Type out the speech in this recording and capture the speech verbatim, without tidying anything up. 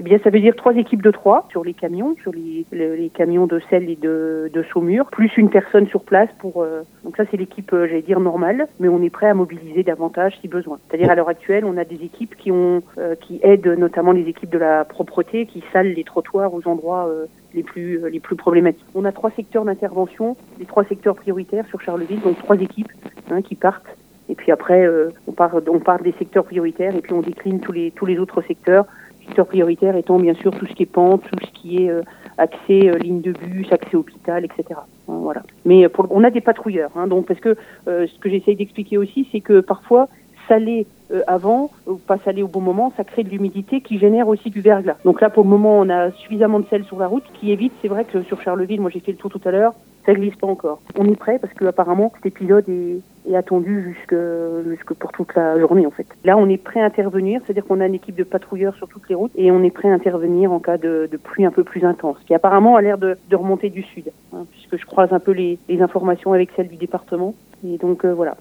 Eh bien, ça veut dire trois équipes de trois sur les camions, sur les, les, les camions de sel et de, de Saumur, plus une personne sur place pour... Euh, donc ça, c'est l'équipe, euh, j'allais dire, normale, mais on est prêt à mobiliser davantage si besoin. C'est-à-dire, à l'heure actuelle, on a des équipes qui, ont, euh, qui aident, notamment les équipes de la propreté, qui salent les trottoirs aux endroits euh, les, plus, euh, les plus problématiques. On a trois secteurs d'intervention, les trois secteurs prioritaires sur Charleville, donc trois équipes hein, qui partent. Et puis après, euh, on, part, on part des secteurs prioritaires et puis on décline tous les, tous les autres secteurs. Secteur prioritaire étant bien sûr tout ce qui est pente, tout ce qui est euh, accès euh, ligne de bus, accès hôpital, et cetera. Hein, voilà. Mais pour, on a des patrouilleurs, hein, donc parce que euh, ce que j'essaye d'expliquer aussi, c'est que parfois saler euh, avant ou pas saler au bon moment, ça crée de l'humidité qui génère aussi du verglas. Donc là, pour le moment, on a suffisamment de sel sur la route qui évite. C'est vrai que sur Charleville, moi j'ai fait le tour tout à l'heure, ça glisse pas encore. On est prêt parce que apparemment cet épisode est, est attendu jusque, jusque pour toute la journée en fait. Là, on est prêt à intervenir, c'est-à-dire qu'on a une équipe de patrouilleurs sur toutes les routes et on est prêt à intervenir en cas de, de pluie un peu plus intense, qui apparemment a l'air de, de remonter du sud, hein, puisque je croise un peu les, les informations avec celles du département. Et donc euh, voilà.